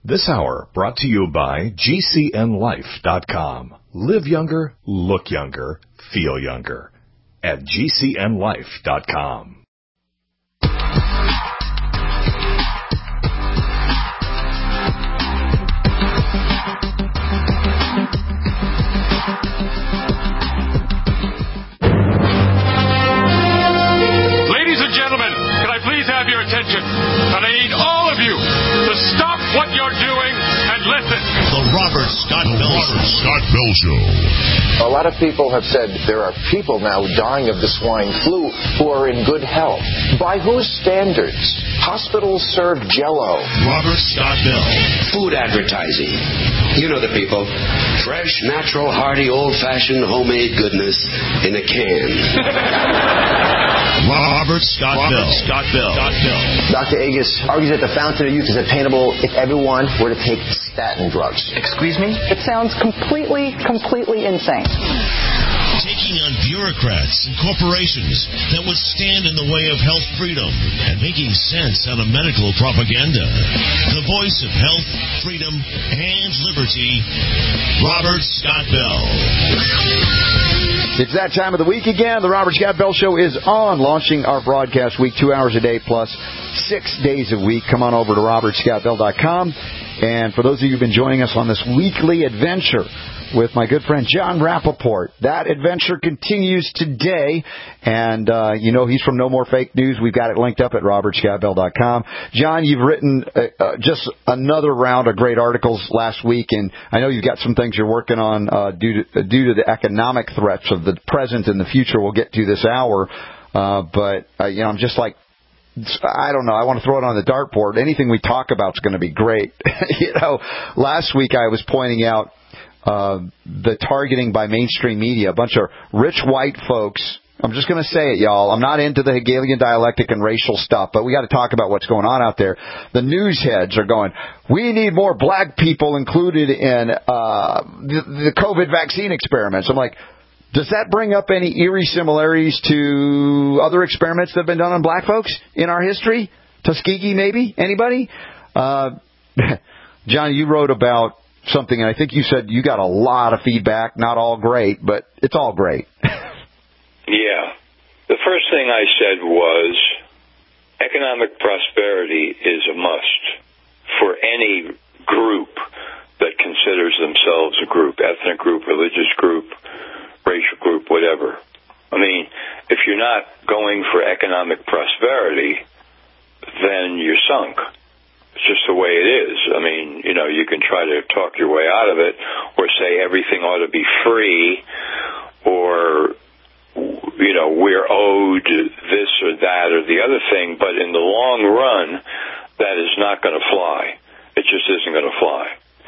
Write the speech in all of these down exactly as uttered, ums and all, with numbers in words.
This hour brought to you by G C N life dot com. Live younger, look younger, feel younger at G C N life dot com. Ladies and gentlemen, can I please have your attention? And I need all of you to stop what you're doing and listen. The Robert Scott Bell Show. Scott Bell Show. A lot of people have said there are people now dying of the swine flu who are in good health. By whose standards? Hospitals serve Jell-O. Robert Scott Bell. Food advertising. You know the people. Fresh, natural, hearty, old-fashioned, homemade goodness in a can. Robert Scott Bell. Scott Bell. Scott Bell. Doctor Agus argues that the fountain of youth is attainable if everyone were to take statin drugs. Excuse me? It sounds completely, completely insane. Taking on bureaucrats and corporations that would stand in the way of health freedom and making sense out of medical propaganda. The voice of health, freedom, and liberty, Robert Scott Bell. It's that time of the week again. The Robert Scott Bell Show is on, launching our broadcast week, two hours a day plus six days a week. Come on over to robert scott bell dot com. And for those of you who've been joining us on this weekly adventure with my good friend John Rappaport, that adventure continues today. And, uh, you know, he's from No More Fake News. We've got it linked up at robert scott bell dot com. John, you've written uh, uh, just another round of great articles last week, and I know you've got some things you're working on uh, due to, uh, due to the economic threats of the present and the future we'll get to this hour. Uh, but, uh, you know, I'm just like, I don't know. I want to throw it on the dartboard. Anything we talk about is going to be great. You know, last week I was pointing out uh, the targeting by mainstream media, a bunch of rich white folks. I'm just going to say it, y'all. I'm not into the Hegelian dialectic and racial stuff, but we got to talk about what's going on out there. The news heads are going, we need more black people included in uh, the, the COVID vaccine experiments. I'm like, does that bring up any eerie similarities to other experiments that have been done on black folks in our history? Tuskegee, maybe? Anybody? Uh, John, you wrote about something, and I think you said you got a lot of feedback. Not all great, but it's all great. Yeah. The first thing I said was economic prosperity is a must for any group that considers themselves a group, ethnic group, religious group, racial group, whatever. I mean, if you're not going for economic prosperity, then you're sunk. It's just the way it is. I mean, you know, you can try to talk your way out of it or say everything ought to be free or, you know, we're owed this or that or the other thing, but in the long run, that is not going to fly. It just isn't going to fly.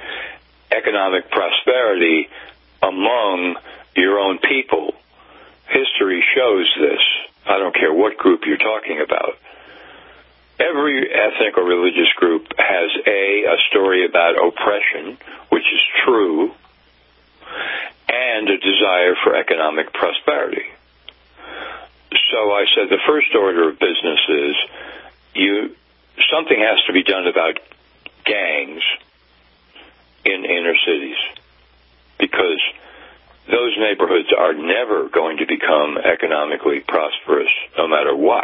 Economic prosperity among your own people. History shows this. I don't care what group you're talking about. Every ethnic or religious group has, A, a story about oppression, which is true, and a desire for economic prosperity. So I said the first order of business is you, something has to be done about gangs in inner cities, because those neighborhoods are never going to become economically prosperous no matter what,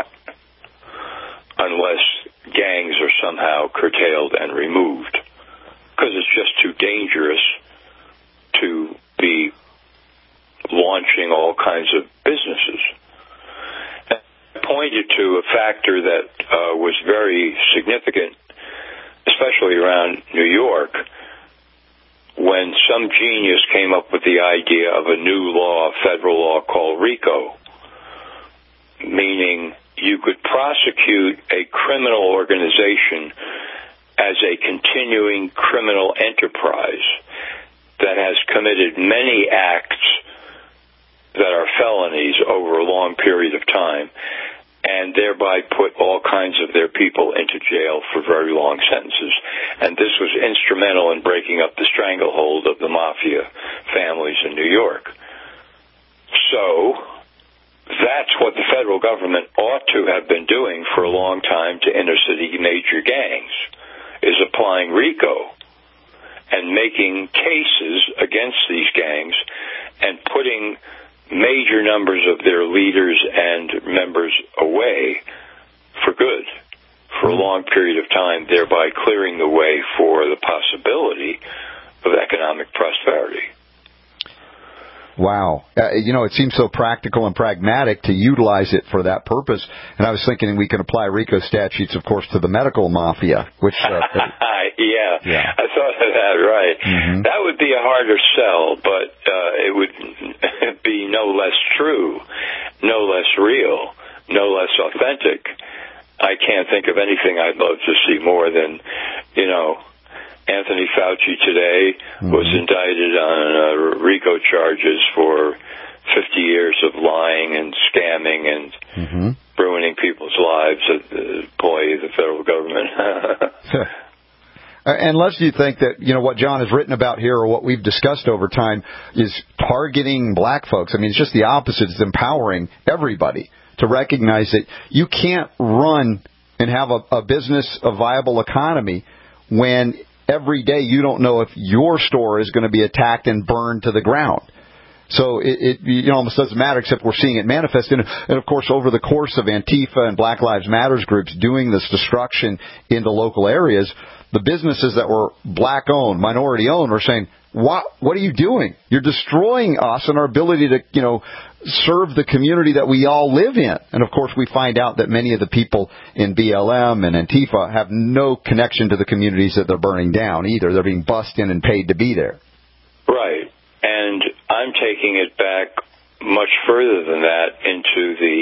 unless gangs are somehow curtailed and removed, because it's just too dangerous to be launching all kinds of businesses. And I pointed to a factor that uh, was very significant, especially around New York, when some genius came up with the idea of a new law, federal law called RICO, meaning you could prosecute a criminal organization as a continuing criminal enterprise that has committed many acts that are felonies over a long period of time, and thereby put all kinds of their people into jail for very long sentences. And this was instrumental in breaking up the stranglehold of the mafia families in New York. So that's what the federal government ought to have been doing for a long time to inner city major gangs, is applying RICO. and making cases against these gangs and putting major numbers of their leaders and members away for good for a long period of time, thereby clearing the way for the possibility of economic prosperity. Wow. Uh, you know, it seems so practical and pragmatic to utilize it for that purpose. And I was thinking we can apply RICO statutes, of course, to the medical mafia, which... Uh, yeah, yeah, I thought of that, right. Mm-hmm. That would be a harder sell, but uh, it would be no less true, no less real, no less authentic. I can't think of anything I'd love to see more than, you know, Anthony Fauci today mm-hmm. was indicted on uh, RICO charges for fifty years of lying and scamming and mm-hmm. ruining people's lives at the employee of the federal government. Unless you think that, you know, what John has written about here or what we've discussed over time is targeting black folks. I mean, it's just the opposite. It's empowering everybody to recognize that you can't run and have a, a business, a viable economy when every day you don't know if your store is going to be attacked and burned to the ground. So it, it you know, almost doesn't matter, except we're seeing it manifest. And, and, of course, over the course of Antifa and Black Lives Matter groups doing this destruction into local areas, the businesses that were black-owned, minority-owned, are saying, what, what are you doing? You're destroying us and our ability to, you know, serve the community that we all live in. And, of course, we find out that many of the people in B L M and Antifa have no connection to the communities that they're burning down either. They're being bussed in and paid to be there. Right. And I'm taking it back much further than that into the,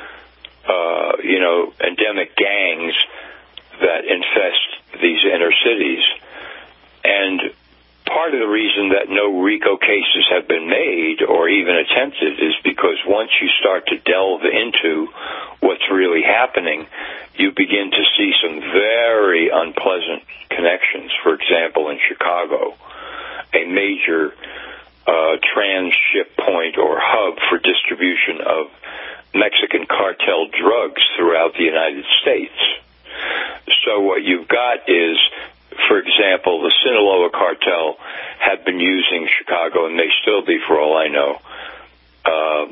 uh, you know, endemic gangs that infest these inner cities. And part of the reason that no RICO cases have been made or even attempted is because once you start to delve into what's really happening, you begin to see some very unpleasant connections. For example, in Chicago, a major uh, transship point or hub for distribution of Mexican cartel drugs throughout the United States. So what you've got is, for example, the Sinaloa cartel had been using Chicago, and may still be for all I know, uh,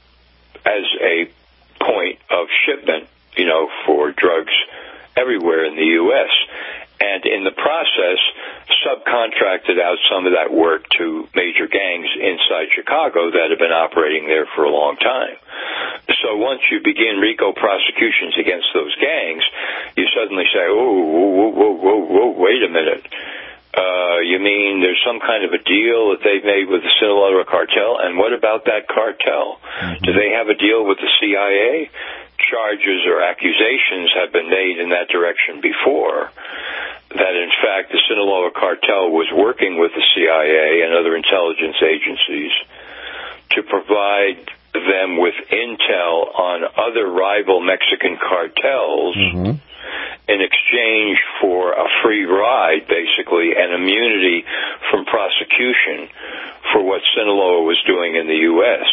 as a point of shipment, you know, for drugs everywhere in the U S And in the process, subcontracted out some of that work to major gangs inside Chicago that have been operating there for a long time. So once you begin RICO prosecutions against those gangs, you suddenly say, oh, whoa, whoa, whoa, whoa, wait a minute. Uh, you mean there's some kind of a deal that they've made with the Sinaloa cartel? And what about that cartel? Mm-hmm. Do they have a deal with the C I A? Charges or accusations have been made in that direction before, that in fact the Sinaloa cartel was working with the C I A and other intelligence agencies to provide them with intel on other rival Mexican cartels mm-hmm. in exchange for a free ride, basically, and immunity from prosecution for what Sinaloa was doing in the U S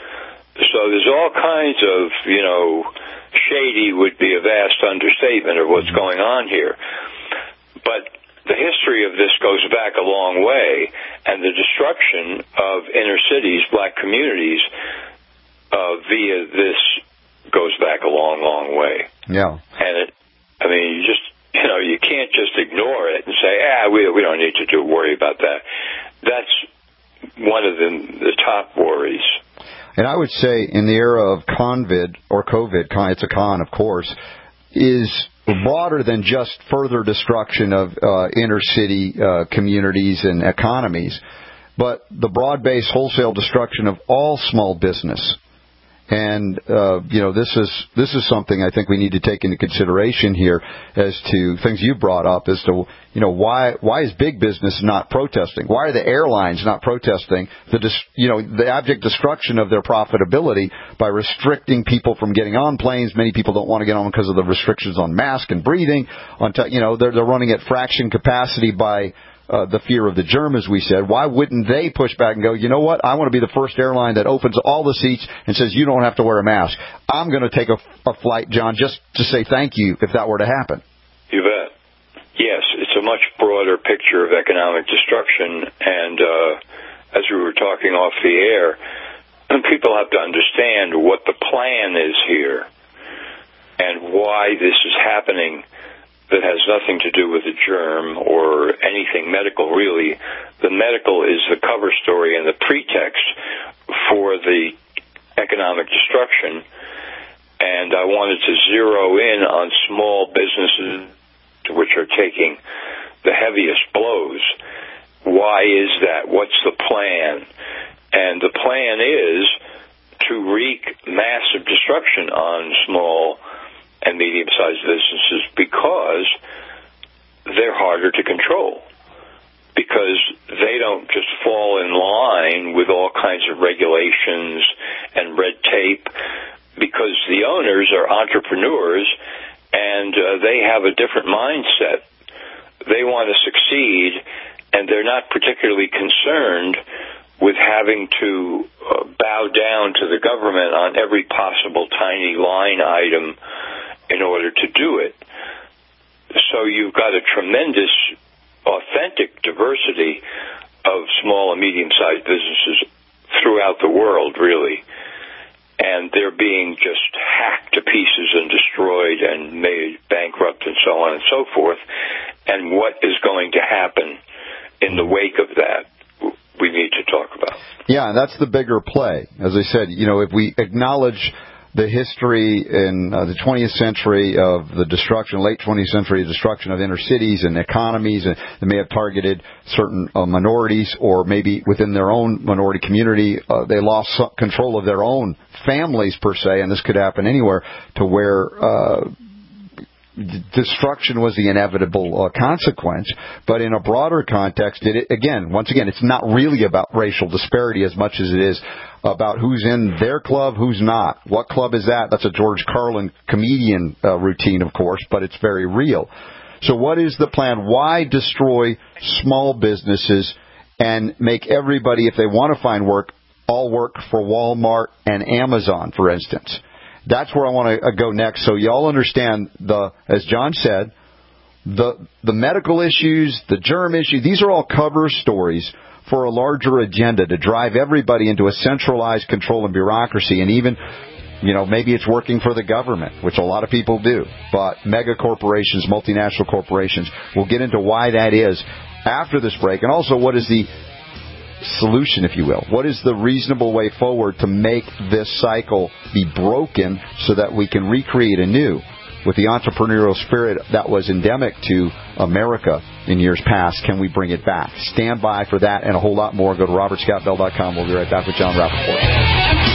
So there's all kinds of, you know, shady would be a vast understatement of what's going on here. But the history of this goes back a long way, and the destruction of inner cities, black communities, uh, via this goes back a long, long way. Yeah. And it, I mean, you just, you know, you can't just ignore it and say, ah, we we don't need to do worry about that. That's one of the, the top worries. And I would say in the era of COVID, or COVID, it's a con, of course, is broader than just further destruction of uh, inner city uh, communities and economies, but the broad-based wholesale destruction of all small business. And, uh, you know, this is this is something I think we need to take into consideration here as to things you brought up as to, you know, why why is big business not protesting? Why are the airlines not protesting the, dis- you know, the abject destruction of their profitability by restricting people from getting on planes? Many people don't want to get on because of the restrictions on mask and breathing. On t- you know, they're, they're running at fraction capacity by Uh, the fear of the germ, as we said. Why wouldn't they push back and go, you know what, I want to be the first airline that opens all the seats and says you don't have to wear a mask. I'm going to take a, a flight, John, just to say thank you if that were to happen. You bet. Yes, it's it's a much broader picture of economic destruction. And uh, as we were talking off the air, people have to understand what the plan is here and why this is happening. That has nothing to do with the germ or anything medical, really. The medical is the cover story and the pretext for the economic destruction. And I wanted to zero in on small businesses which are taking the heaviest blows. Why is that? What's the plan? And the plan is to wreak massive destruction on small and medium-sized businesses because they're harder to control, because they don't just fall in line with all kinds of regulations and red tape, because the owners are entrepreneurs and uh, they have a different mindset. They want to succeed, and they're not particularly concerned with having to uh, bow down to the government on every possible tiny line item in order to do it. So you've got a tremendous, authentic diversity of small and medium-sized businesses throughout the world, really. And they're being just hacked to pieces and destroyed and made bankrupt and so on and so forth. And what is going to happen in the wake of that, we need to talk about. Yeah, and that's the bigger play. As I said, you know, if we acknowledge the history in uh, the twentieth century of the destruction, late twentieth century destruction of inner cities and economies, and they may have targeted certain uh, minorities, or maybe within their own minority community, uh, they lost some control of their own families per se, and this could happen anywhere, to where uh, destruction was the inevitable uh, consequence. But in a broader context, it, again, once again, it's not really about racial disparity as much as it is about who's in their club, who's not. What club is that? That's a George Carlin comedian uh, routine, of course, but it's very real. So what is the plan? Why destroy small businesses and make everybody, if they want to find work, all work for Walmart and Amazon, for instance? That's where I want to go next. So y'all understand the, as John said, the the medical issues, the germ issue, these are all cover stories for a larger agenda to drive everybody into a centralized control and bureaucracy. And even, you know, maybe it's working for the government, which a lot of people do. But mega corporations, multinational corporations, we'll get into why that is after this break. And also, what is the solution, if you will? What is the reasonable way forward to make this cycle be broken so that we can recreate anew with the entrepreneurial spirit that was endemic to America in years past? Can we bring it back? Stand by for that and a whole lot more. Go to robert scott bell dot com. We'll be right back with John Rappaport.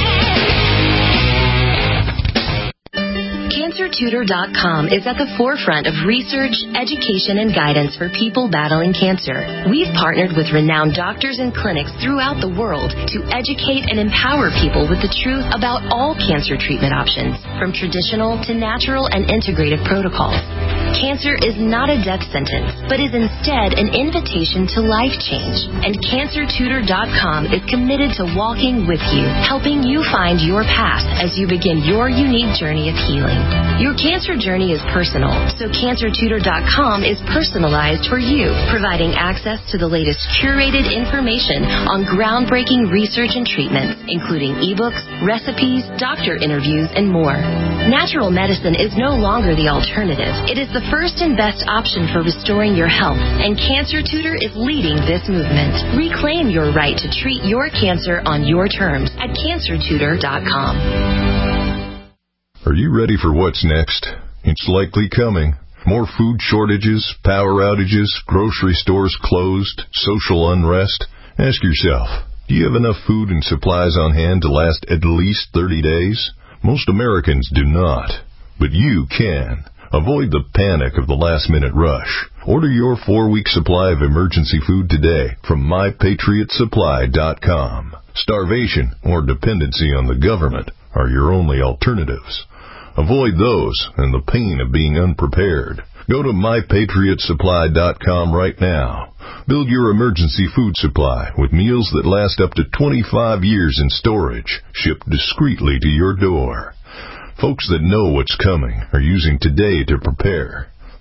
cancer tutor dot com is at the forefront of research, education, and guidance for people battling cancer. We've partnered with renowned doctors and clinics throughout the world to educate and empower people with the truth about all cancer treatment options, from traditional to natural and integrative protocols. Cancer is not a death sentence, but is instead an invitation to life change. And cancer tutor dot com is committed to walking with you, helping you find your path as you begin your unique journey of healing. Your cancer journey is personal, so cancer tutor dot com is personalized for you, providing access to the latest curated information on groundbreaking research and treatments, including ebooks, recipes, doctor interviews, and more. Natural medicine is no longer the alternative. It is the first and best option for restoring your health, and Cancer Tutor is leading this movement. Reclaim your right to treat your cancer on your terms at cancer tutor dot com. Are you ready for what's next? It's likely coming. More food shortages, power outages, grocery stores closed, social unrest. Ask yourself, do you have enough food and supplies on hand to last at least thirty days? Most Americans do not, but you can. Avoid the panic of the last-minute rush. Order your four-week supply of emergency food today from my patriot supply dot com. Starvation or dependency on the government are your only alternatives. Avoid those and the pain of being unprepared. Go to my patriot supply dot com right now. Build your emergency food supply with meals that last up to twenty-five years in storage, shipped discreetly to your door. Folks that know what's coming are using today to prepare.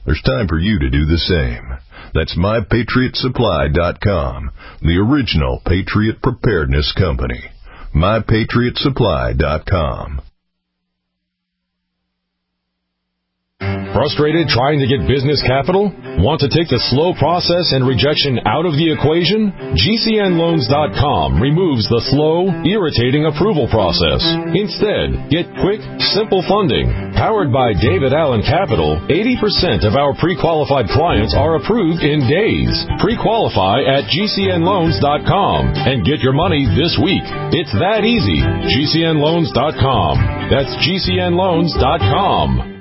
there's time for you to do the same. That's my patriot supply dot com, the original Patriot Preparedness Company. my patriot supply dot com. Frustrated trying to get business capital? Want to take the slow process and rejection out of the equation? G C N loans dot com removes the slow, irritating approval process. Instead, get quick, simple funding. Powered by David Allen Capital, eighty percent of our pre-qualified clients are approved in days. Pre-qualify at G C N loans dot com and get your money this week. It's that easy. G C N loans dot com. That's G C N loans dot com.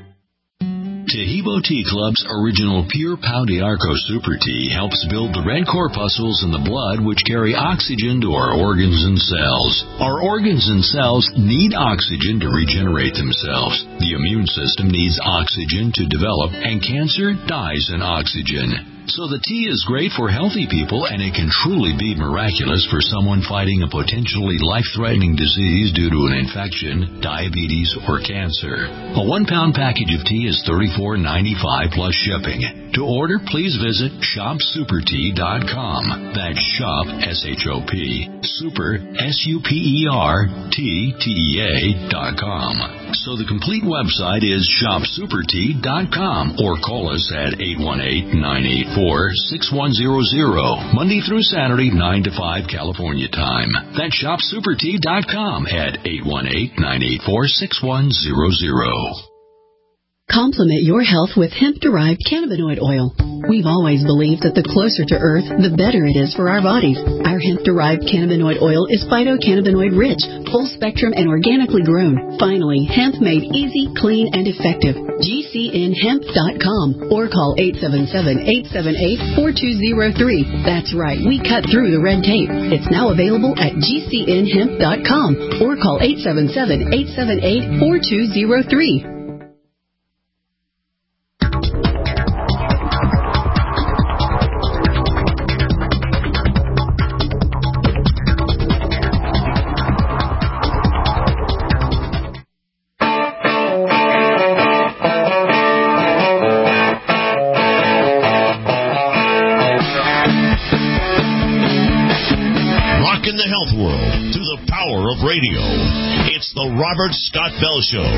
Tahibo Tea Club's original Pure Pau d'Arco Super Tea helps build the red corpuscles in the blood which carry oxygen to our organs and cells. Our organs and cells need oxygen to regenerate themselves. The immune system needs oxygen to develop, and cancer dies in oxygen. So the tea is great for healthy people, and it can truly be miraculous for someone fighting a potentially life-threatening disease due to an infection, diabetes, or cancer. A one-pound package of tea is thirty-four ninety-five plus shipping. To order, please visit shop super tea dot com. That's shop, S H O P, super, S U P E R, T, T E A dot com. So the complete website is shop super tea dot com, or call us at eight one eight, nine eight four, six one zero zero, Monday through Saturday, nine to five California time. That's shop super tea dot com at eight one eight, nine eight four, six one zero zero. Complement your health with hemp-derived cannabinoid oil. We've always believed that the closer to Earth, the better it is for our bodies. Our hemp-derived cannabinoid oil is phytocannabinoid-rich, full-spectrum, and organically grown. Finally, hemp made easy, clean, and effective. G C N hemp dot com or call eight seven seven, eight seven eight, four two zero three. That's right, we cut through the red tape. It's now available at G C N hemp dot com or call eight seven seven, eight seven eight, four two zero three. Radio. It's the Robert Scott Bell Show.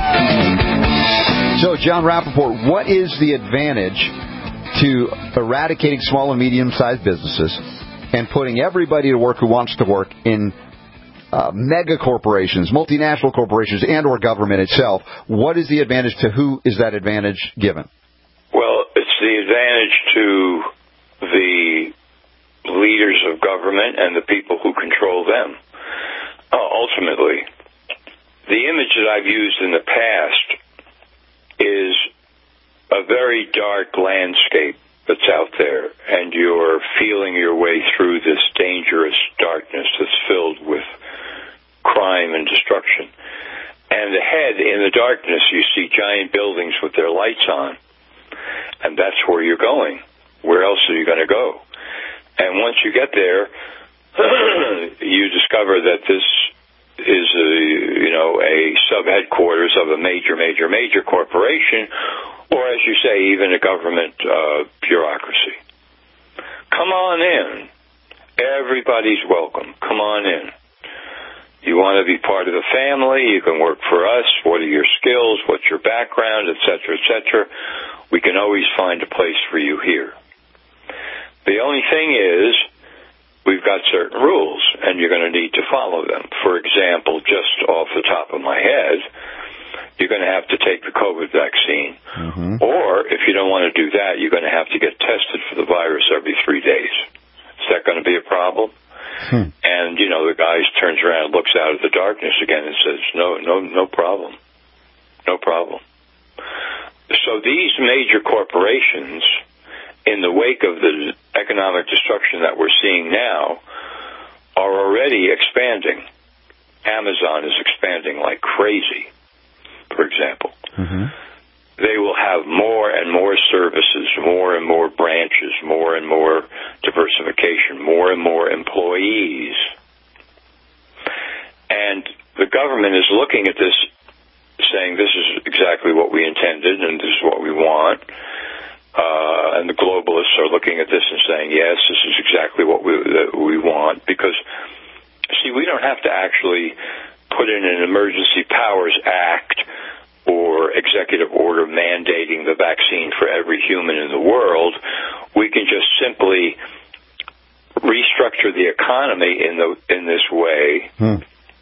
So, John Rappaport, what is the advantage to eradicating small and medium-sized businesses and putting everybody to work who wants to work in uh, mega corporations, multinational corporations, and or government itself? What is the advantage to who is that advantage given? Well, it's the advantage to the leaders of government and the people who control them. Uh, ultimately, the image that I've used in the past is a very dark landscape that's out there, and you're feeling your way through this dangerous darkness that's filled with crime and destruction. And ahead in the darkness, you see giant buildings with their lights on, and that's where you're going. Where else are you going to go? And once you get there, you discover that this is a, you know, a sub-headquarters of a major, major, major corporation, or as you say, even a government uh, bureaucracy. Come on in. Everybody's welcome. Come on in. You want to be part of the family? You can work for us. What are your skills? What's your background, et cetera, et cetera? We can always find a place for you here. The only thing is, we've got certain rules, and you're going to need to follow them. For example, just off the top of my head, you're going to have to take the COVID vaccine. Mm-hmm. Or, if you don't want to do that, you're going to have to get tested for the virus every three days. Is that going to be a problem? Hmm. And, you know, the guy turns around and looks out at the darkness again and says, no, no, no problem. No problem. So these major corporations, in the wake of the economic destruction that we're seeing now, are already expanding. Amazon is expanding like crazy, for example. Mm-hmm. They will have more and more services, more and more branches, more and more diversification, more and more employees. And the government is looking at this, saying this is exactly what we intended and this is what we want. uh, and the globalists are looking at this and saying, yes, this is exactly what we, that we want. Because, see, we don't have to actually put in an Emergency Powers Act or executive order mandating the vaccine for every human in the world. We can just simply restructure the economy in the in this way hmm.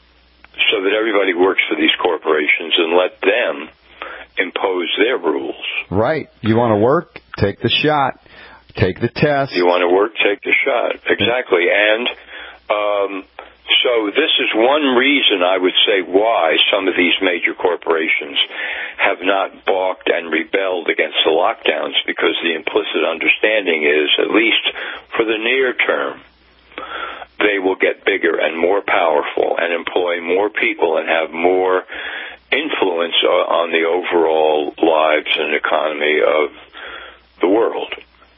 so that everybody works for these corporations and let them impose their rules. Right. You want to work? Take the shot. Take the test. You want to work? Take the shot. Exactly. And um, so this is one reason I would say why some of these major corporations have not balked and rebelled against the lockdowns, because the implicit understanding is, at least for the near term, they will get bigger and more powerful and employ more people and have more influence on the overall lives and economy of the world.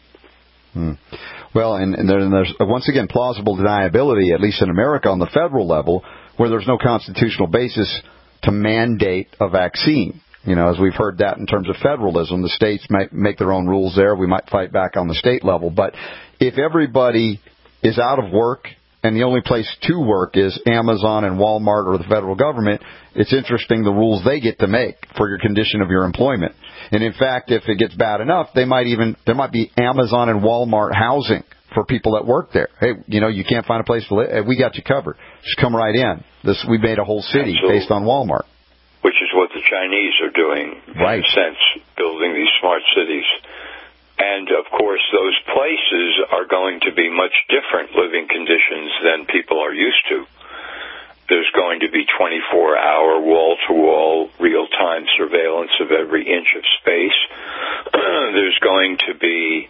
Hmm. Well, and, and there's, once again, plausible deniability, at least in America on the federal level, where there's no constitutional basis to mandate a vaccine. You know, as we've heard that in terms of federalism, the states might make their own rules there. We might fight back on the state level. But if everybody is out of work and the only place to work is Amazon and Walmart or the federal government, it's interesting the rules they get to make for your condition of your employment. And in fact, if it gets bad enough, they might even, there might be Amazon and Walmart housing for people that work there. Hey, you know, you can't find a place to live. We got you covered. Just come right in. This, we made a whole city Absolutely. based on Walmart. Which is what the Chinese are doing, right. in a sense, building these smart cities. And, of course, those places are going to be much different living conditions than people are used to. There's going to be twenty-four hour, wall-to-wall, real-time surveillance of every inch of space. There's going to be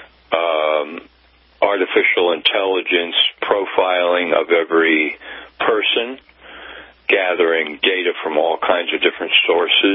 um, artificial intelligence profiling of every person, gathering data from all kinds of different sources,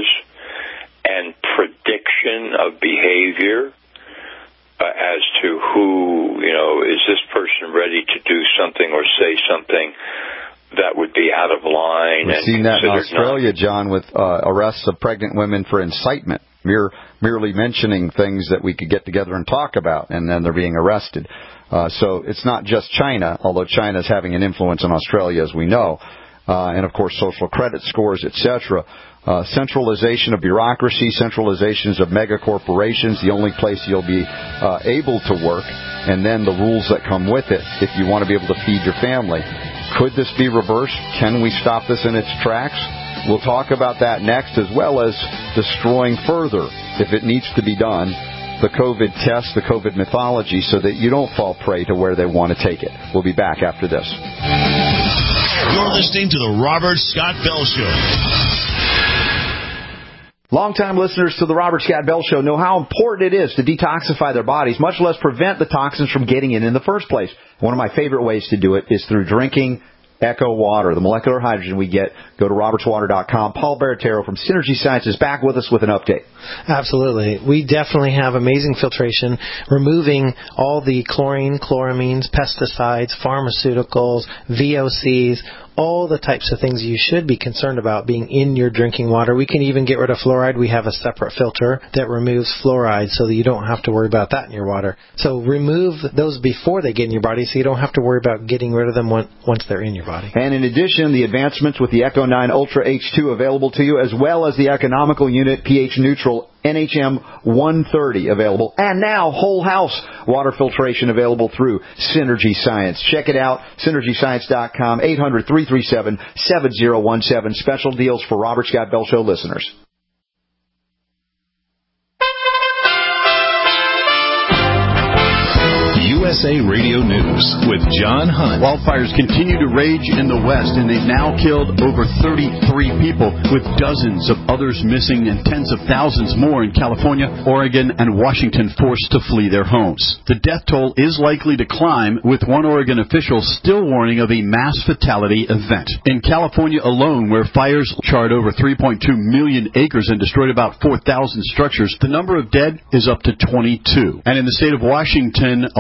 and prediction of behavior uh, as to who, you know, is this person ready to do something or say something that would be out of line. We've and seen that in Australia, not- John, with uh, arrests of pregnant women for incitement, mere, merely mentioning things that we could get together and talk about, and then they're being arrested. Uh, so it's not just China, although China is having an influence in Australia, as we know. Uh, and, of course, social credit scores, et cetera. Uh, centralization of bureaucracy, centralizations of mega corporations, the only place you'll be uh, able to work, and then the rules that come with it if you want to be able to feed your family. Could this be reversed? Can we stop this in its tracks? We'll talk about that next, as well as destroying further, if it needs to be done, the COVID test, the COVID mythology, so that you don't fall prey to where they want to take it. We'll be back after this. You're listening to the Robert Scott Bell Show. Longtime listeners to the Robert Scott Bell Show know how important it is to detoxify their bodies, much less prevent the toxins from getting in in the first place. One of my favorite ways to do it is through drinking Echo Water, the molecular hydrogen we get. Go to roberts water dot com. Paul Baratero from Synergy Science is back with us with an update. Absolutely. We definitely have amazing filtration, removing all the chlorine, chloramines, pesticides, pharmaceuticals, V O Cs, all the types of things you should be concerned about being in your drinking water. We can even get rid of fluoride. We have a separate filter that removes fluoride so that you don't have to worry about that in your water. So remove those before they get in your body so you don't have to worry about getting rid of them once they're in your body. And in addition, the advancements with the Echo nine Ultra H two available to you, as well as the economical unit pH neutral N H M one thirty available, and now whole house water filtration available through Synergy Science. Check it out, synergy science dot com, eight hundred, three three seven, seven zero one seven. Special deals for Robert Scott Bell Show listeners. U S A Radio News with John Hunt. Wildfires continue to rage in the West, and they've now killed over thirty-three people, with dozens of others missing and tens of thousands more in California, Oregon, and Washington forced to flee their homes. The death toll is likely to climb, with one Oregon official still warning of a mass fatality event. In California alone, where fires charred over three point two million acres and destroyed about four thousand structures, the number of dead is up to twenty-two. And in the state of Washington, a one-year-old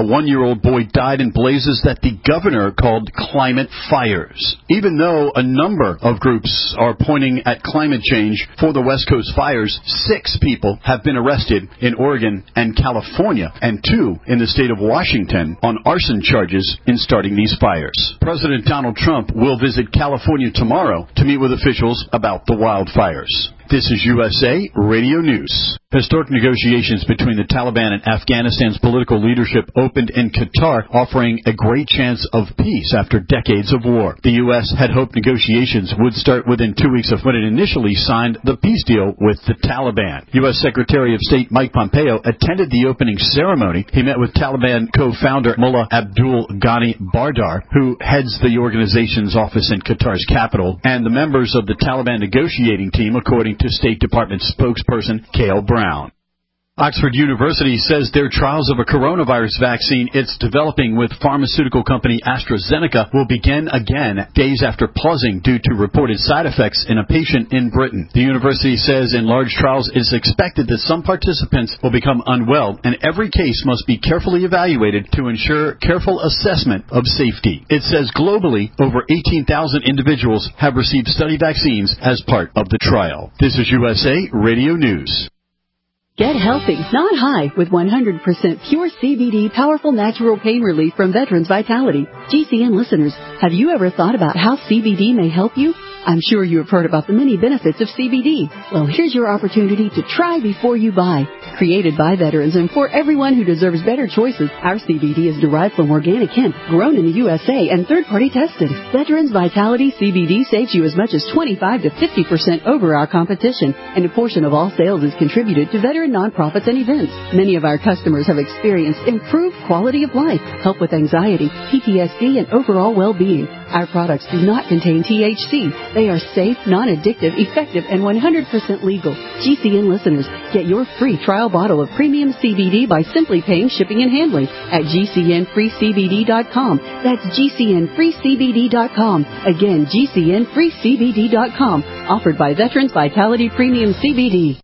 eighteen-year-old boy died in blazes that the governor called climate fires. Even though a number of groups are pointing at climate change for the West Coast fires, six people have been arrested in Oregon and California, and two in the state of Washington on arson charges in starting these fires. President Donald Trump will visit California tomorrow to meet with officials about the wildfires. This is U S A Radio News. Historic negotiations between the Taliban and Afghanistan's political leadership opened in Qatar, offering a great chance of peace after decades of war. The U S had hoped negotiations would start within two weeks of when it initially signed the peace deal with the Taliban. U S Secretary of State Mike Pompeo attended the opening ceremony. He met with Taliban co-founder Mullah Abdul Ghani Bardar, who heads the organization's office in Qatar's capital, and the members of the Taliban negotiating team, according to State Department spokesperson Cale Brown. Oxford University says their trials of a coronavirus vaccine it's developing with pharmaceutical company AstraZeneca will begin again days after pausing due to reported side effects in a patient in Britain. The university says in large trials it is expected that some participants will become unwell, and every case must be carefully evaluated to ensure careful assessment of safety. It says globally over eighteen thousand individuals have received study vaccines as part of the trial. This is U S A Radio News. Get healthy, not high, with one hundred percent pure C B D powerful natural pain relief from Veterans Vitality. G C N listeners, have you ever thought about how C B D may help you? I'm sure you have heard about the many benefits of C B D. Well, here's your opportunity to try before you buy. Created by veterans and for everyone who deserves better choices, our C B D is derived from organic hemp, grown in the U S A and third-party tested. Veterans Vitality C B D saves you as much as twenty-five to fifty percent over our competition, and a portion of all sales is contributed to veteran nonprofits and events. Many of our customers have experienced improved quality of life, help with anxiety, P T S D, and overall well-being. Our products do not contain T H C. They are safe, non-addictive, effective, and one hundred percent legal. G C N listeners, get your free trial bottle of premium C B D by simply paying shipping and handling at G C N free C B D dot com. That's G C N free C B D dot com. Again, G C N free C B D dot com. Offered by Veterans Vitality Premium C B D.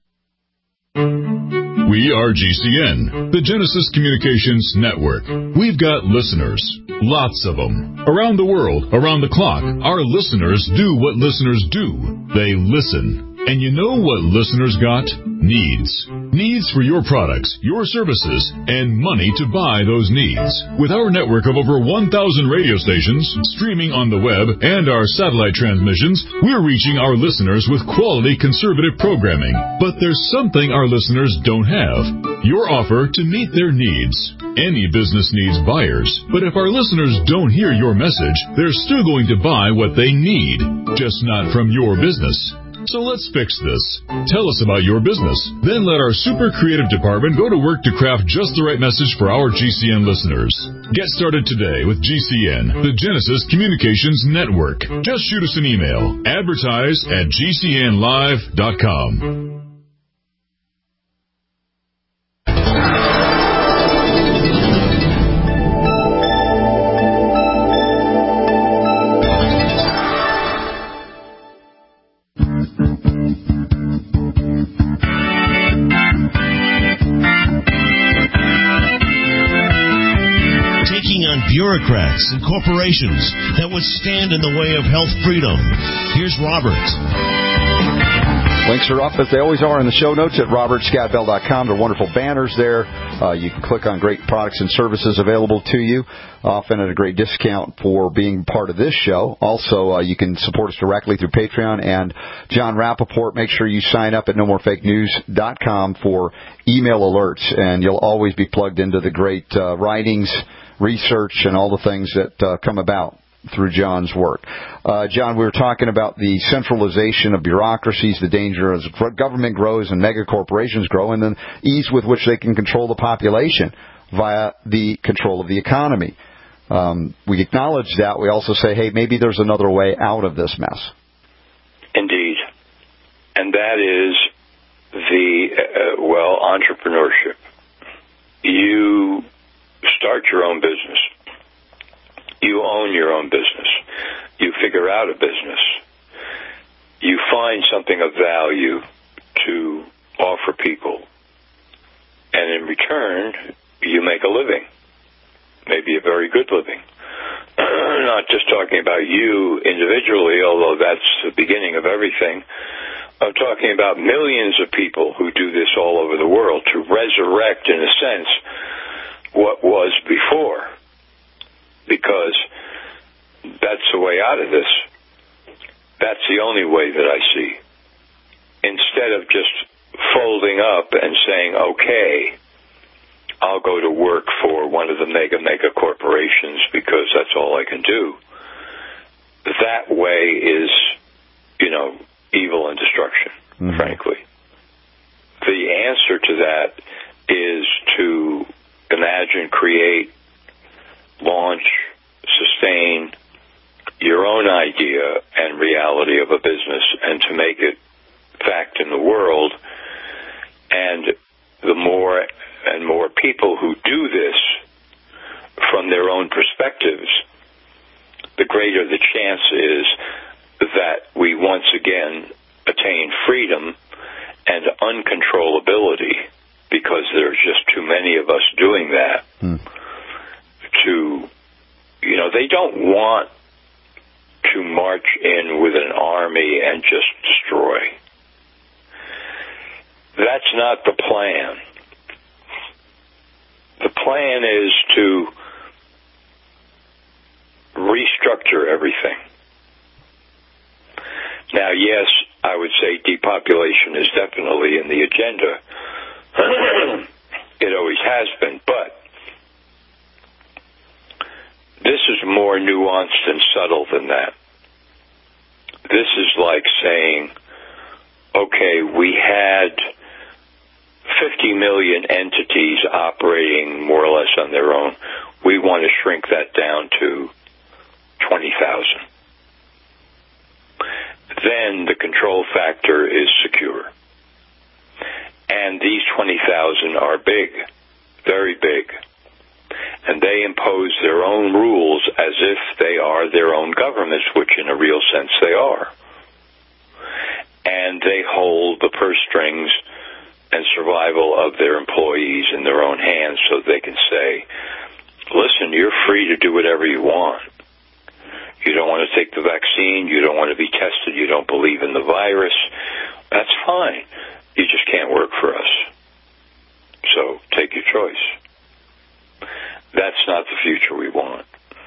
We are G C N, the Genesis Communications Network. We've got listeners, lots of them. Around the world, around the clock, our listeners do what listeners do. They listen. And you know what listeners got? Needs. Needs for your products, your services, and money to buy those needs. With our network of over one thousand radio stations, streaming on the web, and our satellite transmissions, we're reaching our listeners with quality conservative programming. But there's something our listeners don't have. Your offer to meet their needs. Any business needs buyers, but if our listeners don't hear your message, they're still going to buy what they need, just not from your business. So let's fix this. Tell us about your business. Then let our super creative department go to work to craft just the right message for our G C N listeners. Get started today with G C N, the Genesis Communications Network. Just shoot us an email. Advertise at G C N live dot com. Bureaucrats and corporations that would stand in the way of health freedom. Here's Robert. Links are up, as they always are, in the show notes at robert scott bell dot com. There are wonderful banners there. Uh, you can click on great products and services available to you, often at a great discount for being part of this show. Also, uh, you can support us directly through Patreon and John Rappaport. Make sure you sign up at no more fake news dot com for email alerts, and you'll always be plugged into the great uh, writings, research, and all the things that uh, come about through John's work. Uh, John, we were talking about the centralization of bureaucracies, the danger as government grows and mega corporations grow, and then ease with which they can control the population via the control of the economy. Um, we acknowledge that. We also say, hey, maybe there's another way out of this mess. Indeed. And that is the, uh, well, entrepreneurship. You start your own business. You own your own business. You figure out a business. You find something of value to offer people. And in return, you make a living. maybe a very good living. Not just talking about you individually, although that's the beginning of everything. I'm talking about millions of people who do this all over the world to resurrect, in a sense, what was before. Because that's the way out of this. That's the only way that I see. Instead of just folding up and saying, okay, I'll go to work for one of the mega, mega corporations because that's all I can do. That way is, you know, evil and destruction, mm-hmm. frankly. The answer to that is to imagine, create, launch, sustain your own idea and reality of a business and to make it fact in the world. And the more and more people who do this from their own perspectives, the greater the chance is that we once again attain freedom and uncontrollability, because there's just too many of us doing that. Hmm. To, you know, they don't want to march in with an army and just destroy. That's not the plan. The plan is to restructure everything. Now, yes, I would say depopulation is definitely in the agenda. It always has been, but this is more nuanced and subtle than that. This is like saying, okay, we had fifty million entities operating more or less on their own. We want to shrink that down to twenty thousand. Then the control factor is secure. And these twenty thousand are big, very big. And they impose their own rules as if they are their own governments, which in a real sense they are. And they hold the purse strings and survival of their employees in their own hands, so they can say, listen, you're free to do whatever you want. You don't want to take the vaccine, you don't want to be tested, you don't believe in the virus, that's fine. You just can't work for us. So take your choice. That's not the future we want.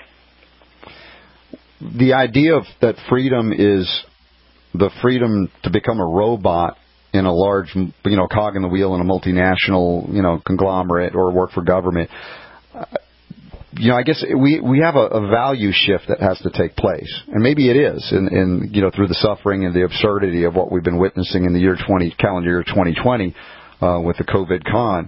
The idea of that freedom is the freedom to become a robot in a large, you know, cog in the wheel in a multinational, you know, conglomerate or work for government. Uh, you know, I guess we we have a, a value shift that has to take place, and maybe it is, in, in you know, through the suffering and the absurdity of what we've been witnessing in the year twenty calendar year twenty twenty uh, with the COVID con.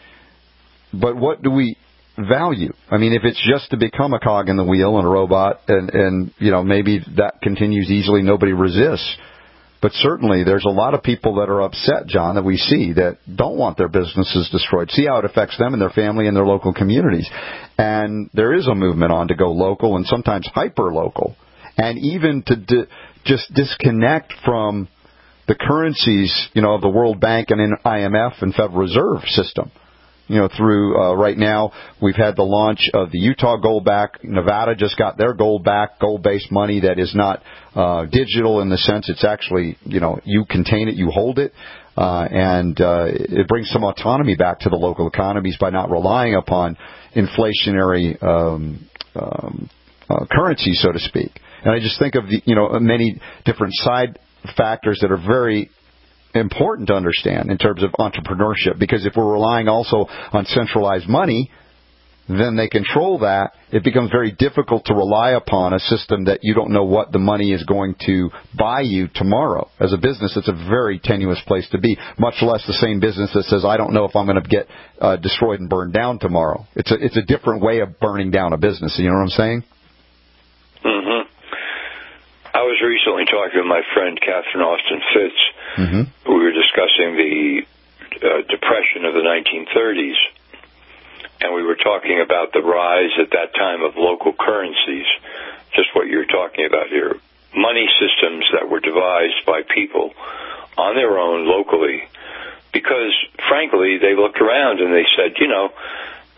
But what do we value? I mean, if it's just to become a cog in the wheel and a robot, and and you know, maybe that continues easily, nobody resists. But certainly there's a lot of people that are upset, John, that we see that don't want their businesses destroyed. See how it affects them and their family and their local communities. And there is a movement on to go local and sometimes hyper-local. And even to di- just disconnect from the currencies, you know, of the World Bank and I M F and Federal Reserve system. You know, through uh, right now, we've had the launch of the Utah Gold back. Nevada just got their gold back, gold-based money that is not uh, digital in the sense it's actually, you know, you contain it, you hold it, uh, and uh, it brings some autonomy back to the local economies by not relying upon inflationary um, um, uh, currency, so to speak. And I just think of the, you know, many different side factors that are very important to understand in terms of entrepreneurship, because if we're relying also on centralized money, then they control that. It becomes very difficult to rely upon a system that you don't know what the money is going to buy you tomorrow. As a business, it's a very tenuous place to be, much less the same business that says, I don't know if I'm going to get uh, destroyed and burned down tomorrow. It's a, it's a different way of burning down a business. You know what I'm saying? Mm-hmm. I was recently talking to my friend Catherine Austin Fitz. Mm-hmm. We were discussing the uh, depression of the nineteen thirties, and we were talking about the rise at that time of local currencies, just what you're talking about here. Money systems that were devised by people on their own locally, because, frankly, they looked around and they said, you know,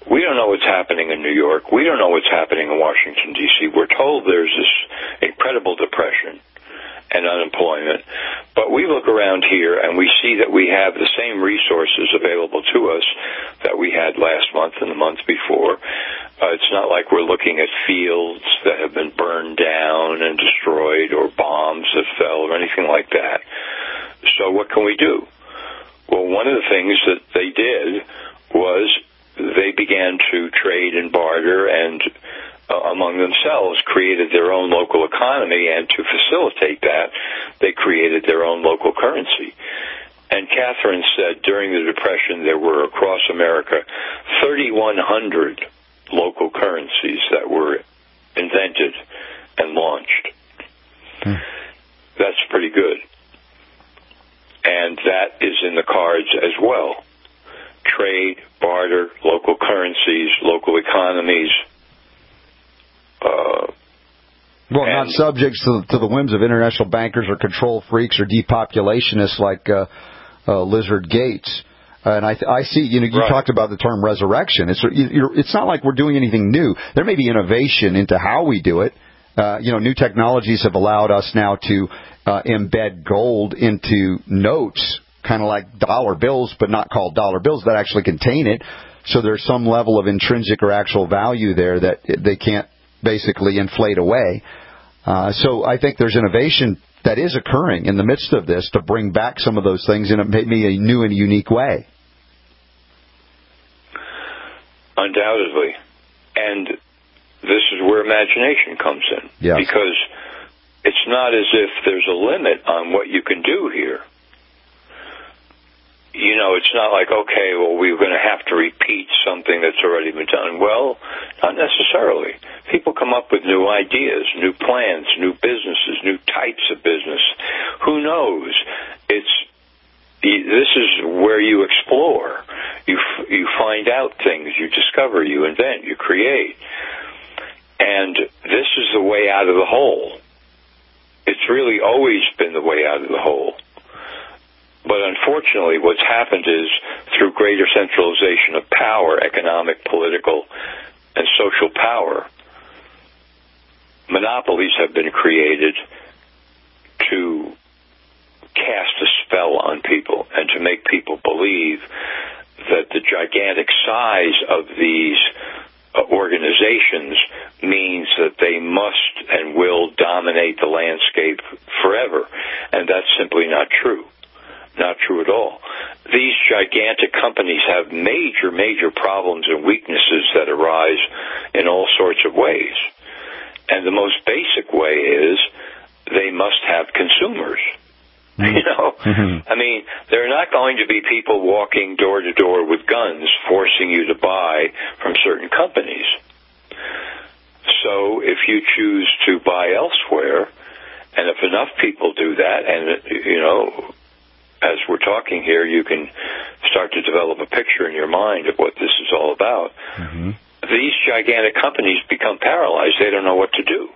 we don't know what's happening in New York. We don't know what's happening in Washington, D C. We're told there's this incredible depression and unemployment. But we look around here and we see that we have the same resources available to us that we had last month and the month before. Uh, it's not like we're looking at fields that have been burned down and destroyed or bombs that fell or anything like that. So what can we do? Well, one of the things that they did was they began to trade and barter and uh, among themselves created their own local economy, and to facilitate that, they created their own local currency. And Catherine said during the Depression there were across America thirty-one hundred local currencies that were invented and launched. Hmm. That's pretty good. And that is in the cards as well. Trade, barter, local currencies, local economies. Uh, well, not subjects to, to the whims of international bankers or control freaks or depopulationists like uh, uh, Lizard Gates. Uh, and I, I see, you know, you right. talked about the term resurrection. It's you're, it's not like we're doing anything new. There may be innovation into how we do it. Uh, you know, new technologies have allowed us now to uh, embed gold into notes, kind of like dollar bills, but not called dollar bills, that actually contain it. So there's some level of intrinsic or actual value there that they can't basically inflate away. Uh, so I think there's innovation that is occurring in the midst of this to bring back some of those things in a, maybe a new and unique way. Undoubtedly. And this is where imagination comes in. Yes. Because it's not as if there's a limit on what you can do here. You know, it's not like, okay, well, we're going to have to repeat something that's already been done. Well, not necessarily. People come up with new ideas, new plans, new businesses, new types of business. Who knows? It's this is where you explore. You you find out things. You discover. You invent. You create. And this is the way out of the hole. It's really always been the way out of the hole. But unfortunately, what's happened is through greater centralization of power, economic, political, and social power, monopolies have been created to cast a spell on people and to make people believe that the gigantic size of these uh, organizations means that they must and will dominate the landscape forever. And that's simply not true. Not true at all. These gigantic companies have major, major problems and weaknesses that arise in all sorts of ways. And the most basic way is they must have consumers. Mm-hmm. You know? Mm-hmm. I mean, there are not going to be people walking door to door with guns forcing you to buy from certain companies. So if you choose to buy elsewhere, and if enough people do that, and, you know, as we're talking here, you can start to develop a picture in your mind of what this is all about. Mm-hmm. These gigantic companies become paralyzed. They don't know what to do.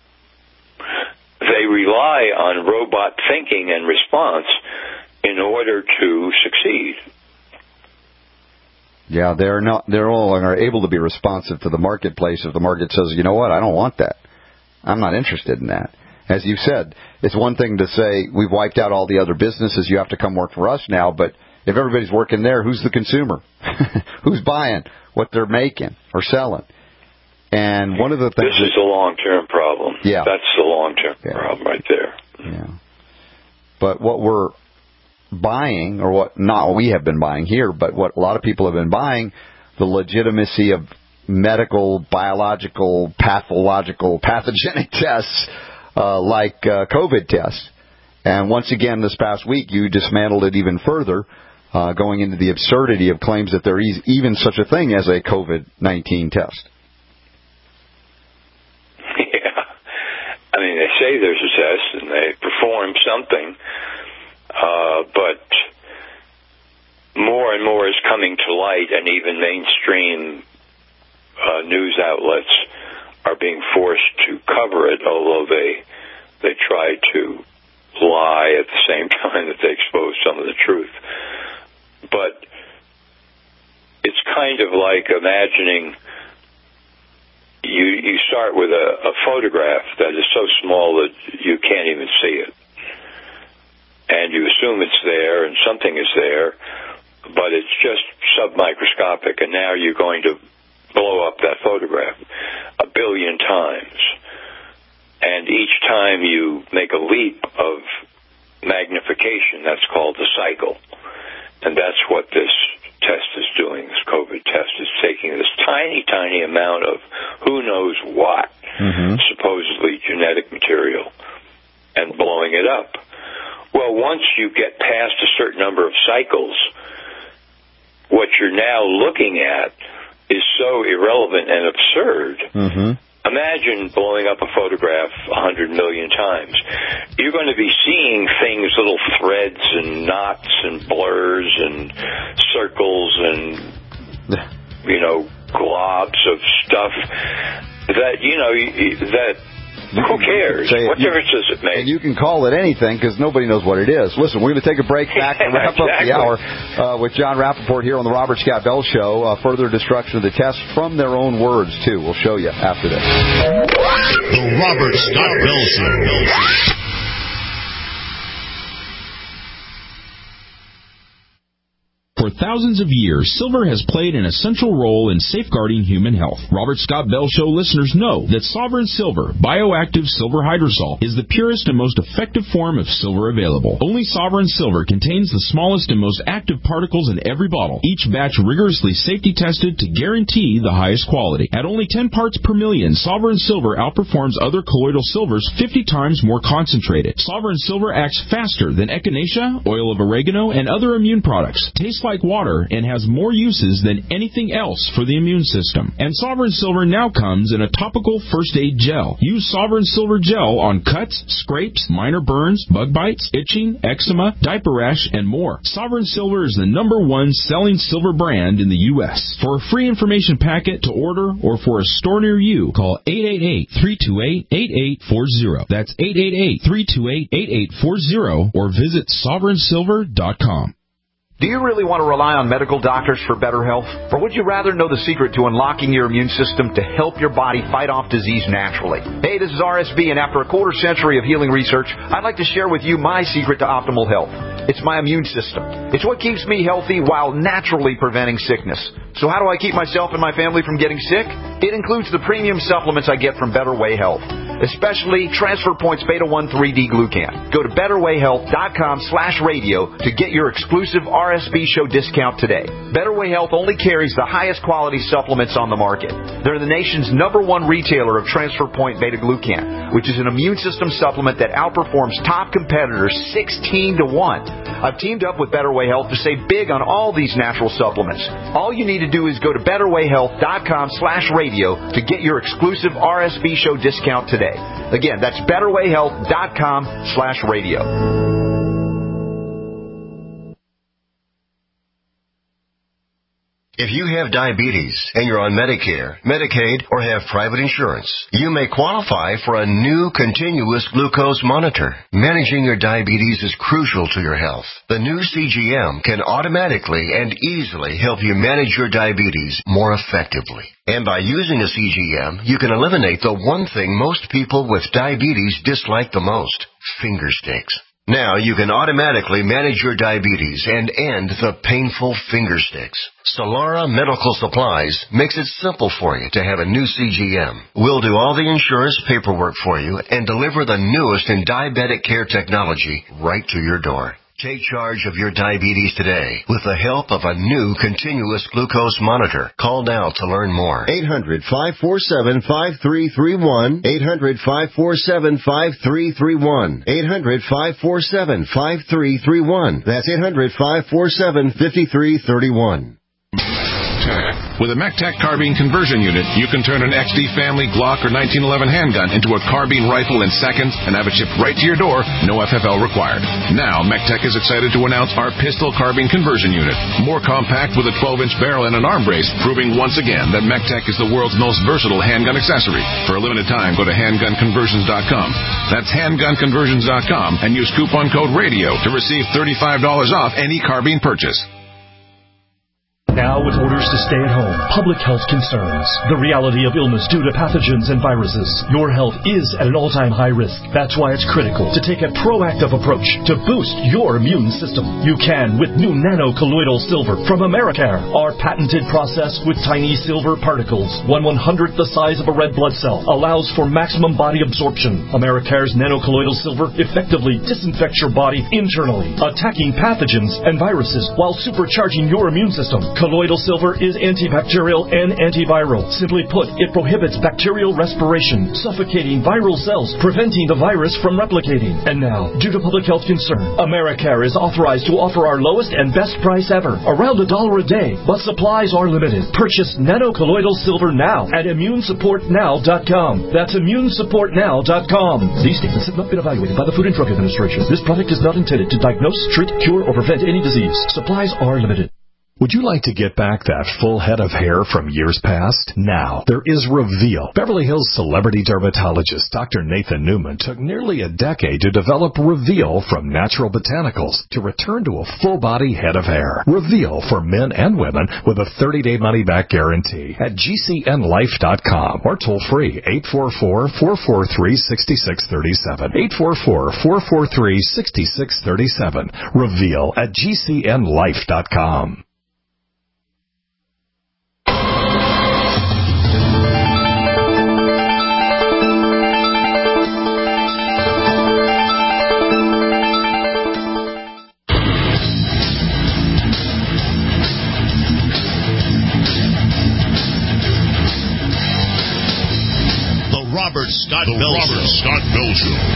They rely on robot thinking and response in order to succeed. Yeah, they're not. They're all are able to be responsive to the marketplace. If the market says, you know what, I don't want that. I'm not interested in that. As you said, it's one thing to say we've wiped out all the other businesses. You have to come work for us now. But if everybody's working there, who's the consumer? Who's buying what they're making or selling? And one of the things this is that, a long-term problem. Yeah, that's the long-term yeah. problem right there. Yeah. But what we're buying, or what not what we have been buying here, but what a lot of people have been buying, the legitimacy of medical, biological, pathological, pathogenic tests. Uh, like uh, COVID tests. And once again, this past week, you dismantled it even further, uh, going into the absurdity of claims that there is even such a thing as a COVID nineteen test. Yeah. I mean, they say there's a test, and they perform something, uh, but more and more is coming to light, and even mainstream uh, news outlets are being forced to cover it, although they they try to lie at the same time that they expose some of the truth. But it's kind of like imagining you you start with a, a photograph that is so small that you can't even see it. And you assume it's there and something is there, but it's just submicroscopic, and now you're going to blow up that photograph a billion times. And each time you make a leap of magnification, that's called the cycle. And that's what this test is doing, this COVID test is taking this tiny, tiny amount of who knows what, mm-hmm. supposedly genetic material, and blowing it up. Well, once you get past a certain number of cycles, what you're now looking at is so irrelevant and absurd. Mm-hmm. Imagine blowing up a photograph a hundred million times. You're going to be seeing things, little threads and knots and blurs and circles and, you know, globs of stuff that, you know, that... Who cares? Say, what you, difference does it make? And you can call it anything because nobody knows what it is. Listen, we're going to take a break back and wrap exactly. up the hour uh, with John Rappaport here on the Robert Scott Bell Show. Uh, further destruction of the test from their own words, too. We'll show you after this. The Robert Scott Bell Show. For thousands of years, silver has played an essential role in safeguarding human health. Robert Scott Bell Show listeners know that Sovereign Silver, bioactive silver hydrosol, is the purest and most effective form of silver available. Only Sovereign Silver contains the smallest and most active particles in every bottle, each batch rigorously safety tested to guarantee the highest quality. At only ten parts per million, Sovereign Silver outperforms other colloidal silvers fifty times more concentrated. Sovereign Silver acts faster than echinacea, oil of oregano, and other immune products. Tastes like water and has more uses than anything else for the immune system. And Sovereign Silver now comes in a topical first aid gel. Use Sovereign Silver gel on cuts, scrapes, minor burns, bug bites, itching, eczema, diaper rash, and more. Sovereign Silver is the number one selling silver brand in the U S For a free information packet to order or for a store near you, call eight eight eight, three two eight, eight eight four zero. That's eight eight eight, three two eight, eight eight four zero or visit sovereign silver dot com. Do you really want to rely on medical doctors for better health? Or would you rather know the secret to unlocking your immune system to help your body fight off disease naturally? Hey, this is R S B, and after a quarter century of healing research, I'd like to share with you my secret to optimal health. It's my immune system. It's what keeps me healthy while naturally preventing sickness. So how do I keep myself and my family from getting sick? It includes the premium supplements I get from Better Way Health, especially Transfer Points Beta one three D Glucan. Go to betterwayhealth.com slash radio to get your exclusive R S B show discount today. Better Way Health only carries the highest quality supplements on the market. They're the nation's number one retailer of Transfer Point Beta Glucan, which is an immune system supplement that outperforms top competitors sixteen to one. I've teamed up with Better Way Health to save big on all these natural supplements. All you need to do is go to betterwayhealth.com slash radio to get your exclusive R S B show discount today. Again, that's betterwayhealth.com slash radio. If you have diabetes and you're on Medicare, Medicaid, or have private insurance, you may qualify for a new continuous glucose monitor. Managing your diabetes is crucial to your health. The new C G M can automatically and easily help you manage your diabetes more effectively. And by using a C G M, you can eliminate the one thing most people with diabetes dislike the most: finger sticks. Now you can automatically manage your diabetes and end the painful finger sticks. Solara Medical Supplies makes it simple for you to have a new C G M. We'll do all the insurance paperwork for you and deliver the newest in diabetic care technology right to your door. Take charge of your diabetes today with the help of a new continuous glucose monitor. Call now to learn more. eight hundred, five four seven, five three three one. eight hundred, five four seven, five three three one. eight hundred, five four seven, five three three one. That's eight hundred, five four seven, five three three one. With a MECTEC carbine conversion unit, you can turn an X D Family, Glock, or nineteen eleven handgun into a carbine rifle in seconds and have it shipped right to your door, no F F L required. Now, MECTEC is excited to announce our pistol carbine conversion unit. More compact with a twelve-inch barrel and an arm brace, proving once again that MECTEC is the world's most versatile handgun accessory. For a limited time, go to handgun conversions dot com. That's handgun conversions dot com and use coupon code RADIO to receive thirty-five dollars off any carbine purchase. Now with orders to stay at home, public health concerns, the reality of illness due to pathogens and viruses, your health is at an all-time high risk. That's why it's critical to take a proactive approach to boost your immune system. You can with new nano-colloidal silver from Americare. Our patented process with tiny silver particles, one one-hundredth the size of a red blood cell, allows for maximum body absorption. Americare's nano-colloidal silver effectively disinfects your body internally, attacking pathogens and viruses while supercharging your immune system. Colloidal silver is antibacterial and antiviral. Simply put, it prohibits bacterial respiration, suffocating viral cells, preventing the virus from replicating. And now, due to public health concern, Americare is authorized to offer our lowest and best price ever, around a dollar a day, but supplies are limited. Purchase nano-colloidal silver now at immune support now dot com. That's immune support now dot com. These statements have not been evaluated by the Food and Drug Administration. This product is not intended to diagnose, treat, cure, or prevent any disease. Supplies are limited. Would you like to get back that full head of hair from years past? Now, there is Reveal. Beverly Hills celebrity dermatologist Doctor Nathan Newman took nearly a decade to develop Reveal from natural botanicals to return to a full-body head of hair. Reveal for men and women with a thirty-day money-back guarantee at G C N life dot com or toll-free eight four four, four four three, six six three seven. eight four four, four four three, six six three seven. Reveal at G C N life dot com. Robert Scott Bell Robert Scott Bell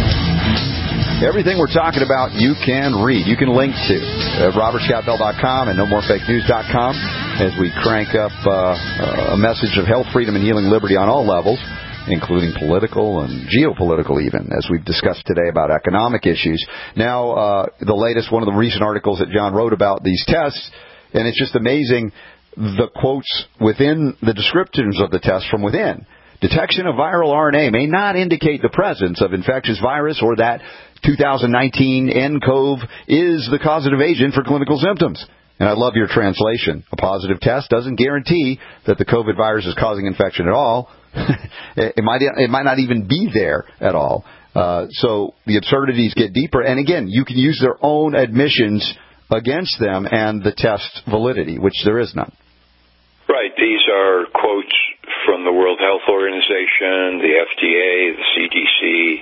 Show. Everything we're talking about, you can read. You can link to at robert scott bell dot com and no more fake news dot com as we crank up uh, a message of health, freedom, and healing liberty on all levels, including political and geopolitical even, as we've discussed today about economic issues. Now, uh, the latest, one of the recent articles that John wrote about these tests, and it's just amazing the quotes within the descriptions of the test from within. Detection of viral R N A may not indicate the presence of infectious virus or that two thousand nineteen N CoV is the causative agent for clinical symptoms. And I love your translation. A positive test doesn't guarantee that the COVID virus is causing infection at all. it might it might not even be there at all. Uh, so the absurdities get deeper. And again, you can use their own admissions against them and the test validity, which there is none. Right. These are quotes from the World Health Organization, the F D A, the C D C,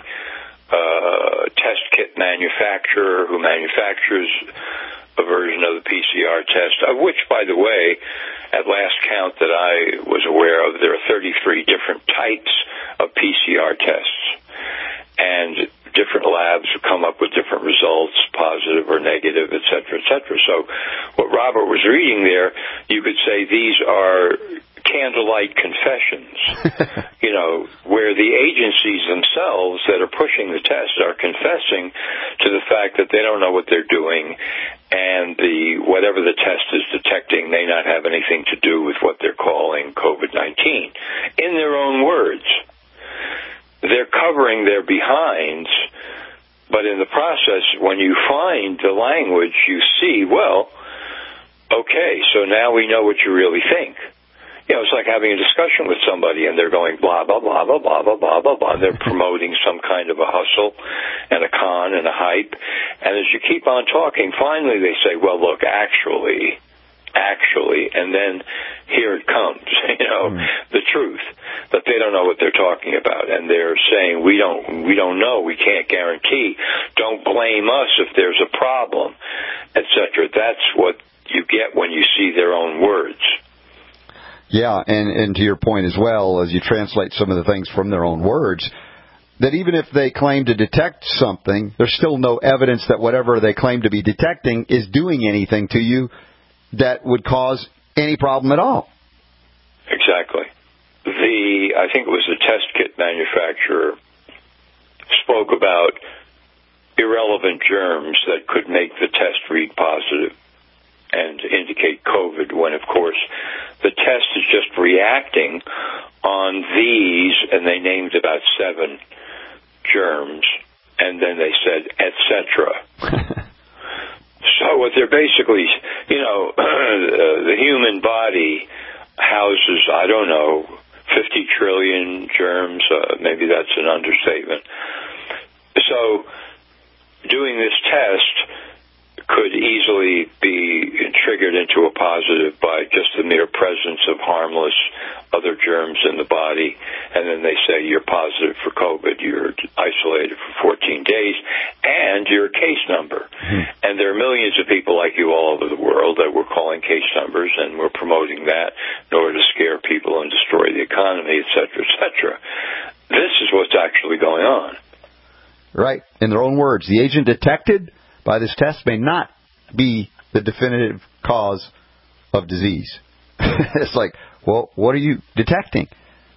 uh, test kit manufacturer who manufactures a version of the P C R test, of which, by the way, at last count that I was aware of, there are thirty-three different types of P C R tests. And different labs have come up with different results, positive or negative, et cetera, et cetera. So what Robert was reading there, you could say these are candlelight confessions, you know, where the agencies themselves that are pushing the test are confessing to the fact that they don't know what they're doing, and the whatever the test is detecting may not have anything to do with what they're calling COVID nineteen. In their own words, they're covering their behinds, but in the process, when you find the language, you see, well, okay, so now we know what you really think. You know, it's like having a discussion with somebody, and they're going blah, blah, blah, blah, blah, blah, blah, blah, blah. They're promoting some kind of a hustle and a con and a hype. And as you keep on talking, finally they say, well, look, actually, actually, and then here it comes, you know, mm. the truth, that they don't know what they're talking about. And they're saying, we don't, we don't know, we can't guarantee. Don't blame us if there's a problem, et cetera. That's what you get when you see their own words. Yeah, and, and to your point as well, as you translate some of the things from their own words, that even if they claim to detect something, there's still no evidence that whatever they claim to be detecting is doing anything to you that would cause any problem at all. Exactly. The I think it was the test kit manufacturer spoke about irrelevant germs that could make the test read positive and indicate COVID, when, of course, the test is just reacting on these, and they named about seven germs, and then they said, et cetera. So what they're basically, you know, the human body houses, I don't know, fifty trillion germs. Uh, maybe that's an understatement. So doing this test could easily be triggered into a positive by just the mere presence of harmless other germs in the body, and then they say you're positive for COVID, you're isolated for fourteen days, and your case number. Mm-hmm. And there are millions of people like you all over the world that we're calling case numbers, and we're promoting that in order to scare people and destroy the economy, et cetera, et cetera. This is what's actually going on. Right. In their own words, the agent detected by this test may not be the definitive cause of disease. It's like, well, what are you detecting?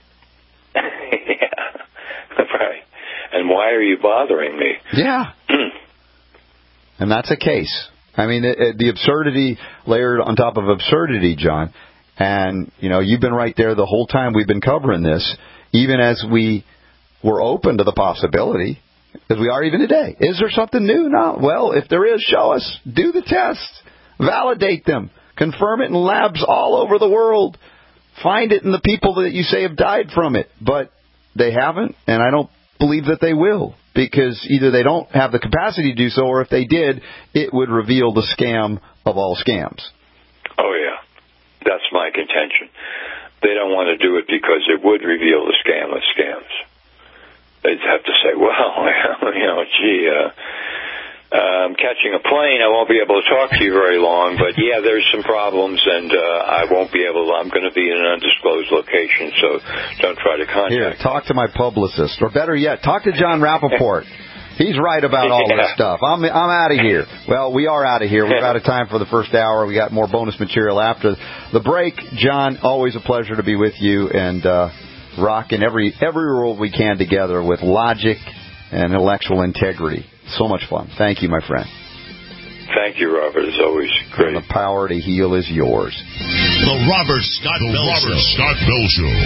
Yeah, right. And why are you bothering me? Yeah. And that's a case. I mean, it, it, the absurdity layered on top of absurdity, John. And, you know, you've been right there the whole time we've been covering this, even as we were open to the possibility, as we are even today. Is there something new? No. Well, if there is, show us. Do the tests. Validate them. Confirm it in labs all over the world. Find it in the people that you say have died from it. But they haven't, and I don't believe that they will, because either they don't have the capacity to do so, or if they did, it would reveal the scam of all scams. Oh, yeah. That's my contention. They don't want to do it because it would reveal the scam of scams. They'd have to say, well, you know, gee, uh, uh, I'm catching a plane. I won't be able to talk to you very long, but yeah, there's some problems, and uh, I won't be able to, I'm going to be in an undisclosed location, so don't try to contact Here, talk to my publicist, or better yet, talk to John Rappaport. He's right about all yeah. this stuff. I'm I'm out of here. Well, we are out of here. We're out of time for the first hour. We got more bonus material after the break. John, always a pleasure to be with you, and uh, rocking every every rule we can together with logic and intellectual integrity. So much fun. Thank you, my friend. Thank you, Robert. It's always great. And the power to heal is yours. The Robert Scott the Bell Robert Show. Scott Bell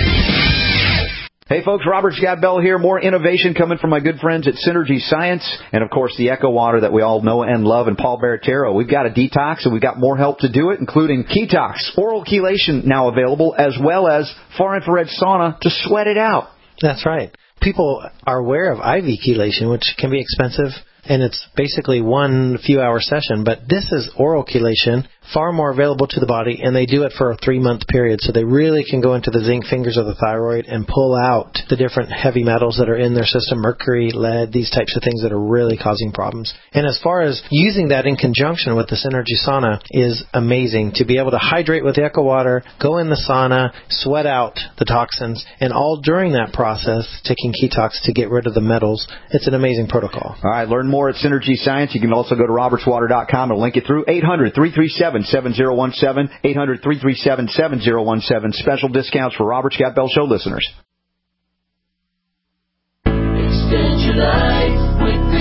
Show. Hey, folks, Robert Scott Bell here. More innovation coming from my good friends at Synergy Science. And, of course, the Echo Water that we all know and love, and Paul Baratero. We've got a detox, and we've got more help to do it, including Ketox, oral chelation now available, as well as far-infrared sauna to sweat it out. That's right. People are aware of I V chelation, which can be expensive, and it's basically one few-hour session. But this is oral chelation, far more available to the body, and they do it for a three-month period. So they really can go into the zinc fingers of the thyroid and pull out the different heavy metals that are in their system, mercury, lead, these types of things that are really causing problems. And as far as using that in conjunction with the Synergy sauna is amazing. To be able to hydrate with the Echo Water, go in the sauna, sweat out the toxins, and all during that process, taking Ketox to get rid of the metals. It's an amazing protocol. All right, learn more at Synergy Science. You can also go to roberts water dot com and link it through eight hundred, three three seven, seven zero one seven, eight hundred, three three seven, seven zero one seven. Special discounts for Robert Scott Bell Show listeners. Extend your life with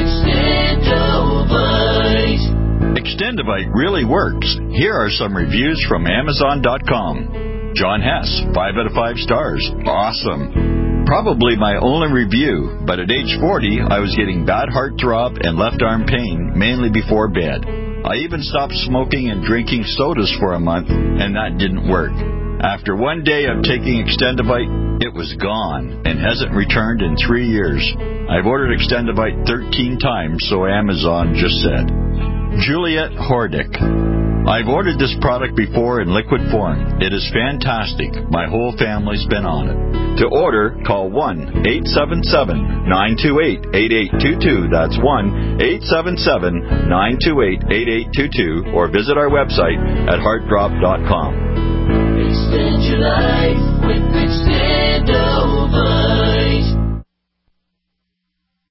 Extendovite. Extendovite really works. Here are some reviews from amazon dot com. John Hess, five out of five stars. Awesome. Probably my only review, but at age forty, I was getting bad heart throb and left arm pain, mainly before bed. I even stopped smoking and drinking sodas for a month, and that didn't work. After one day of taking Extendovite, it was gone and hasn't returned in three years. I've ordered Extendovite thirteen times, so Amazon just said. Juliet Hordick. I've ordered this product before in liquid form. It is fantastic. My whole family's been on it. To order, call one eight seven seven, nine two eight, eight eight two two. That's one eight seven seven, nine two eight, eight eight two two, or visit our website at heart drop dot com. Extend your life with Extendovite.